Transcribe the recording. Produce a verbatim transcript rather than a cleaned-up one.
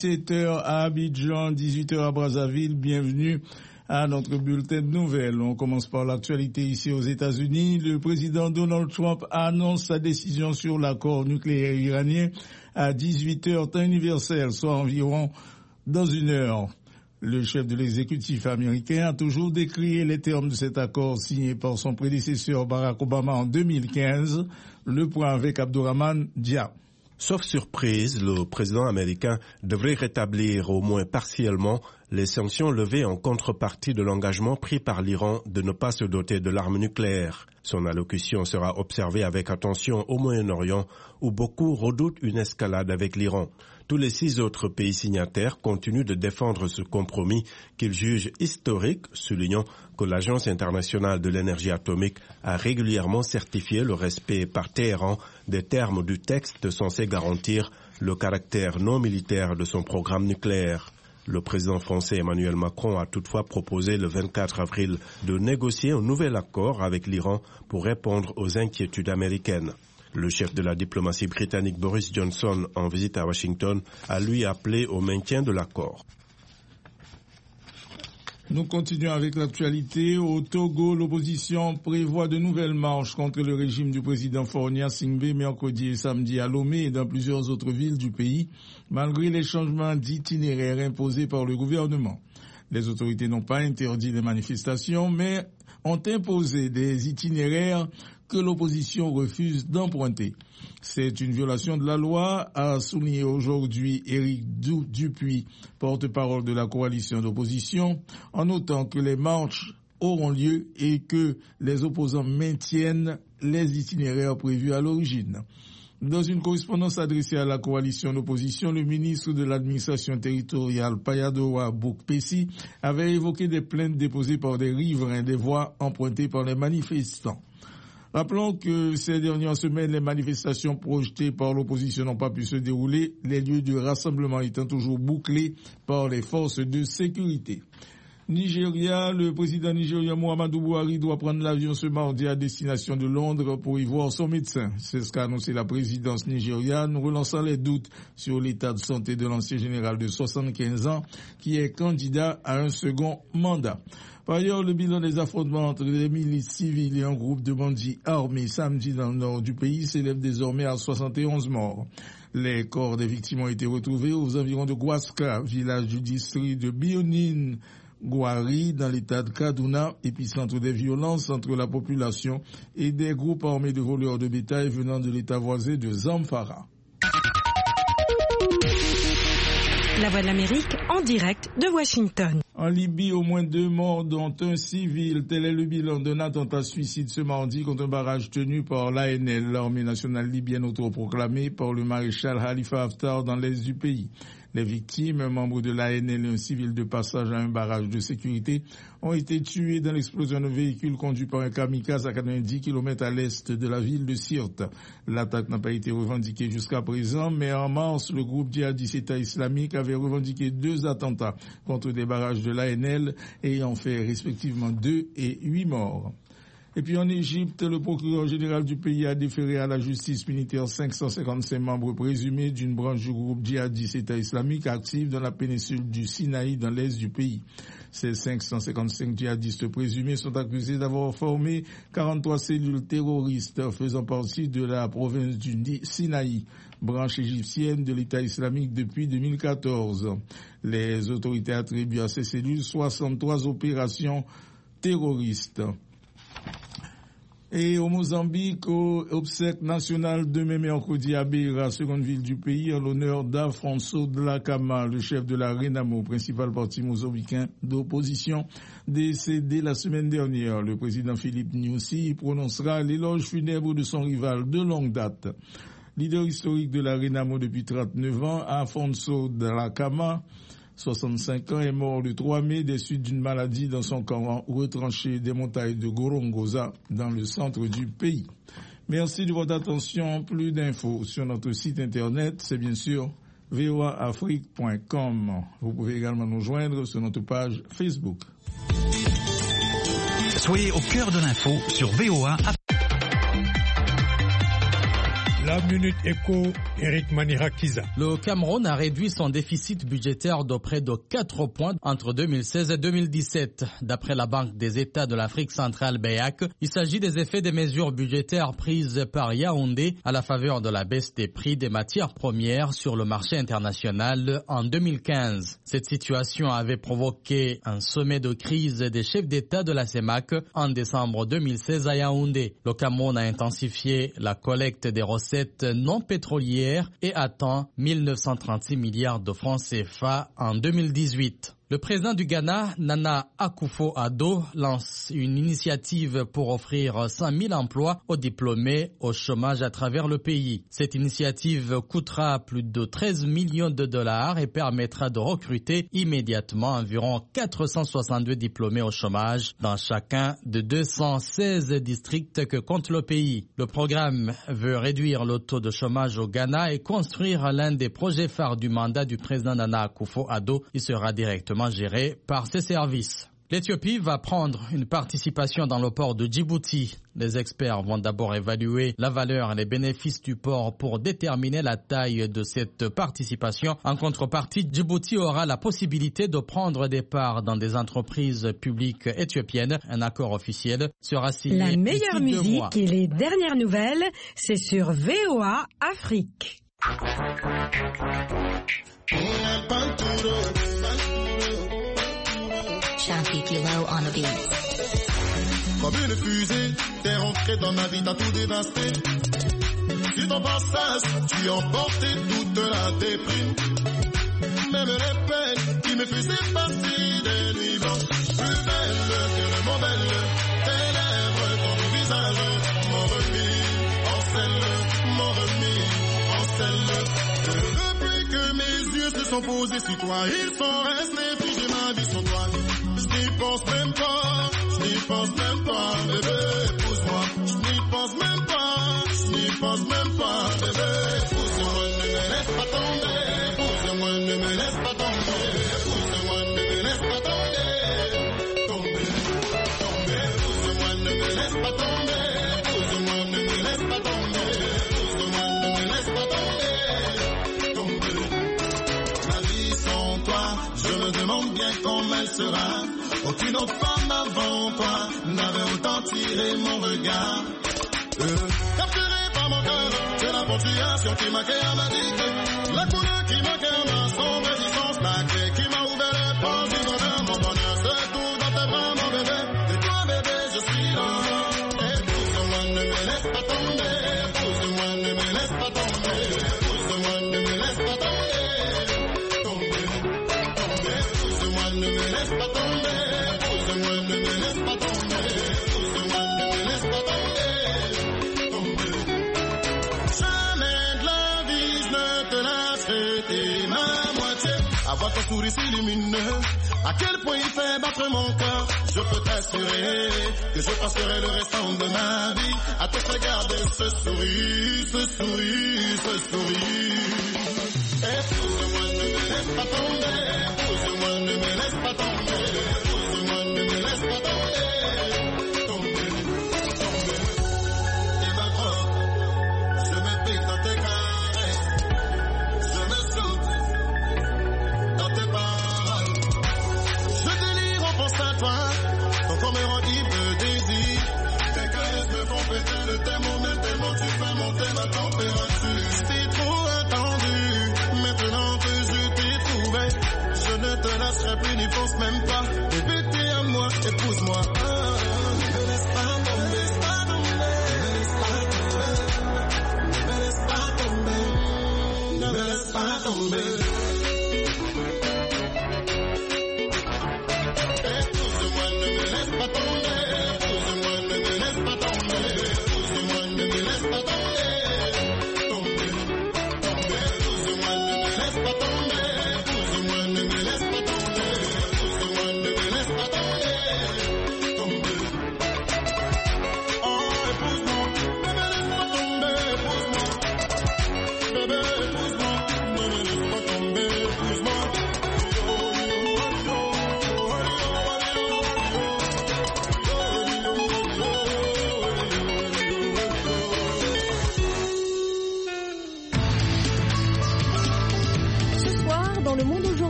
sept heures à Abidjan, dix-huit heures à Brazzaville. Bienvenue à notre bulletin de nouvelles. On commence par l'actualité ici aux États-Unis. Le président Donald Trump annonce sa décision sur l'accord nucléaire iranien à dix-huit heures temps universel, soit environ dans une heure. Le chef de l'exécutif américain a toujours décrié les termes de cet accord signé par son prédécesseur Barack Obama en deux mille quinze. Le point avec Abdourahmane Dia. Sauf surprise, le président américain devrait rétablir au moins partiellement les sanctions levées en contrepartie de l'engagement pris par l'Iran de ne pas se doter de l'arme nucléaire. Son allocution sera observée avec attention au Moyen-Orient où beaucoup redoutent une escalade avec l'Iran. Tous les six autres pays signataires continuent de défendre ce compromis qu'ils jugent historique, soulignant que l'Agence internationale de l'énergie atomique a régulièrement certifié le respect par Téhéran des termes du texte censé garantir le caractère non militaire de son programme nucléaire. Le président français Emmanuel Macron a toutefois proposé le vingt-quatre avril de négocier un nouvel accord avec l'Iran pour répondre aux inquiétudes américaines. Le chef de la diplomatie britannique Boris Johnson, en visite à Washington, a lui appelé au maintien de l'accord. Nous continuons avec l'actualité. Au Togo, l'opposition prévoit de nouvelles marches contre le régime du président Faure Gnassingbé mercredi et samedi à Lomé et dans plusieurs autres villes du pays, malgré les changements d'itinéraire imposés par le gouvernement. Les autorités n'ont pas interdit les manifestations, mais ont imposé des itinéraires que l'opposition refuse d'emprunter. C'est une violation de la loi, a souligné aujourd'hui Éric Dupuis, porte-parole de la coalition d'opposition, en notant que les marches auront lieu et que les opposants maintiennent les itinéraires prévus à l'origine. Dans une correspondance adressée à la coalition d'opposition, le ministre de l'administration territoriale, Payadowa Boukpessi, avait évoqué des plaintes déposées par des riverains des voies empruntées par les manifestants. Rappelons que ces dernières semaines, les manifestations projetées par l'opposition n'ont pas pu se dérouler, les lieux de rassemblement étant toujours bouclés par les forces de sécurité. Nigeria, le président nigérien Muhammadu Buhari doit prendre l'avion ce mardi à destination de Londres pour y voir son médecin. C'est ce qu'a annoncé la présidence nigériane, relançant les doutes sur l'état de santé de l'ancien général de soixante-quinze ans qui est candidat à un second mandat. Par ailleurs, le bilan des affrontements entre les milices civiles et un groupe de bandits armés samedi dans le nord du pays s'élève désormais à soixante et onze morts. Les corps des victimes ont été retrouvés aux environs de Gwaska, village du district de Bionin, Gwari, dans l'état de Kaduna, épicentre des violences entre la population et des groupes armés de voleurs de bétail venant de l'état voisin de Zamfara. La Voix de l'Amérique en direct de Washington. En Libye, au moins deux morts, dont un civil. Tel est le bilan d'un attentat suicide ce mardi contre un barrage tenu par l'A N L, l'armée nationale libyenne autoproclamée par le maréchal Khalifa Haftar dans l'est du pays. Les victimes, un membre de l'A N L et un civil de passage à un barrage de sécurité, ont été tués dans l'explosion d'un véhicule conduit par un kamikaze à quatre-vingt-dix kilomètres à l'est de la ville de Sirte. L'attaque n'a pas été revendiquée jusqu'à présent, mais en mars, le groupe djihadiste État islamique avait revendiqué deux attentats contre des barrages de l'A N L ayant fait respectivement deux et huit morts. Et puis en Égypte, le procureur général du pays a déféré à la justice militaire cinq cent cinquante-cinq membres présumés d'une branche du groupe djihadiste État islamique active dans la péninsule du Sinaï dans l'est du pays. Ces cinq cent cinquante-cinq djihadistes présumés sont accusés d'avoir formé quarante-trois cellules terroristes faisant partie de la province du Sinaï, branche égyptienne de l'État islamique depuis deux mille quatorze. Les autorités attribuent à ces cellules soixante-trois opérations terroristes. Et au Mozambique, au obsèque national demain mercredi à Beira, seconde ville du pays, en l'honneur d'Afonso Dhlakama, le chef de la Renamo, principal parti mozambicain d'opposition, décédé la semaine dernière. Le président Philippe Nyusi prononcera l'éloge funèbre de son rival de longue date. Leader historique de la Renamo depuis trente-neuf ans, Afonso Dhlakama, soixante-cinq ans, est mort le trois mai des suites d'une maladie dans son camp retranché des montagnes de Gorongosa dans le centre du pays. Merci de votre attention. Plus d'infos sur notre site internet, c'est bien sûr v o a afrique point com. Vous pouvez également nous joindre sur notre page Facebook. Soyez au cœur de l'info sur V O A. La Minute Éco, Eric Manirakiza. Le Cameroun a réduit son déficit budgétaire de près de quatre points entre deux mille seize et deux mille dix-sept. D'après la Banque des États de l'Afrique centrale B E A C, il s'agit des effets des mesures budgétaires prises par Yaoundé à la faveur de la baisse des prix des matières premières sur le marché international en deux mille quinze. Cette situation avait provoqué un sommet de crise des chefs d'État de la C E M A C en décembre deux mille seize à Yaoundé. Le Cameroun a intensifié la collecte des recettes non pétrolières et atteint mille neuf cent trente-six milliards de francs C F A en deux mille dix-huit. Le président du Ghana, Nana Akufo-Addo, lance une initiative pour offrir cent mille emplois aux diplômés au chômage à travers le pays. Cette initiative coûtera plus de treize millions de dollars et permettra de recruter immédiatement environ quatre cent soixante-deux diplômés au chômage dans chacun de deux cent seize districts que compte le pays. Le programme veut réduire le taux de chômage au Ghana et construire l'un des projets phares du mandat du président Nana Akufo-Addo. Il sera directement géré par ses services. L'Éthiopie va prendre une participation dans le port de Djibouti. Les experts vont d'abord évaluer la valeur et les bénéfices du port pour déterminer la taille de cette participation. En contrepartie, Djibouti aura la possibilité de prendre des parts dans des entreprises publiques éthiopiennes. Un accord officiel sera signé. La meilleure musique et les dernières nouvelles, c'est sur V O A Afrique. Shanti Kilo on the beat. Comme une fusée, t'es rentré dans ma vie, t'as tout dévasté. Sur ton passage, tu emportais toute la déprime. Même les peines qui me faisaient passer des nuits blanches. Plus belle que le mot belle, tes lèvres, ton visage m'ont remis en selle, m'ont remis en selle. Depuis que mes yeux se sont posés sur toi, ils sont restés figés, ma vie sur toi. Je n'y pense même pas, je n'y pense même pas, bébé, épouse-moi. Je n'y pense même pas, je n'y pense même pas, bébé, épouse-moi. Ne me laisse pas tomber, épouse-moi, ne me laisse pas tomber, épouse-moi, ne me laisse pas tomber, tomber, tomber, épouse-moi, ne me laisse pas tomber, épouse-moi, ne me laisse pas tomber, épouse-moi, ne me laisse pas tomber, tomber. Ma vie sans toi, je me demande bien comment elle sera. Aucune autre femme avant toi n'avait autant tiré mon regard. Euh, capturé par mon cœur, c'est la ponctuation qui m'a créé à ma digue. La couleur qui m'a créé à ma sombre existence. La clé qui m'a ouvert les portes du bonheur. Mon bonheur se trouve dans tes bras, mon bébé. Et toi, bébé, je suis là. Épouse-moi, ne me laisse pas tomber. Épouse-moi, ne me laisse pas tomber. Épouse-moi, ne me laisse pas tomber. Tomber, tomber. Épouse-moi, ne me laisse pas tomber. Avoir ton sourire si lumineux, à quel point il fait battre mon cœur. Je peux t'assurer que je passerai le restant de ma vie à te regarder ce sourire, ce sourire, ce sourire. Épouse-moi, ne me laisse pas tomber. Épouse-moi, ne me laisse pas tomber. Épouse-moi, ne me laisse pas tomber. Tomber, tomber. Et ma drogue, je me pique dans tes caresses. Je me saute dans tes paroles. Je délire en pensant à toi. Ton corps me rend ivre de désir. Tes caresses me font péter le thermomètre tellement tu fais monter ma température. C'est trop attendu. Maintenant que je t'ai trouvé, je ne te lâcherai plus, n'y pense même pas. Bébé, t'es à moi, épouse-moi. Ah, ne me laisse pas tomber, ne me laisse pas tomber, ne me laisse pas tomber, ne me laisse pas tomber.